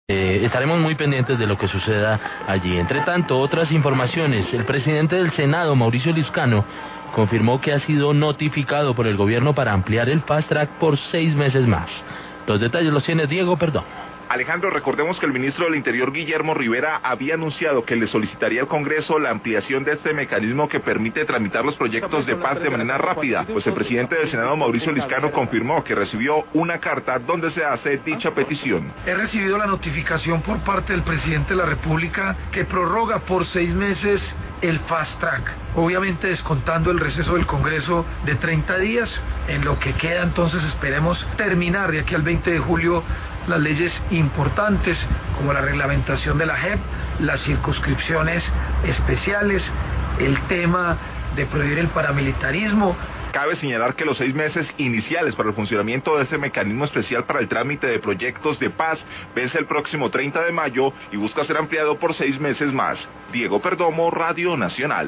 Estaremos muy pendientes de lo que suceda allí. Entre tanto, otras informaciones. El presidente del Senado, Mauricio Liscano, confirmó que ha sido notificado por el gobierno para ampliar el Fast Track por 6 meses más. Los detalles los tiene Diego Perdomo. Alejandro, recordemos que el ministro del Interior, Guillermo Rivera, había anunciado que le solicitaría al Congreso la ampliación de este mecanismo que permite tramitar los proyectos de paz de manera rápida. Pues el presidente del Senado, Mauricio Liscano, confirmó que recibió una carta donde se hace dicha petición. He recibido la notificación por parte del presidente de la República que prorroga por 6 meses el Fast Track, obviamente descontando el receso del Congreso de 30 días, en lo que queda entonces esperemos terminar de aquí al 20 de julio las leyes importantes como la reglamentación de la JEP, las circunscripciones especiales, el tema de prohibir el paramilitarismo. Cabe señalar que los 6 meses iniciales para el funcionamiento de este mecanismo especial para el trámite de proyectos de paz vence el próximo 30 de mayo y busca ser ampliado por 6 meses más. Diego Perdomo, Radio Nacional.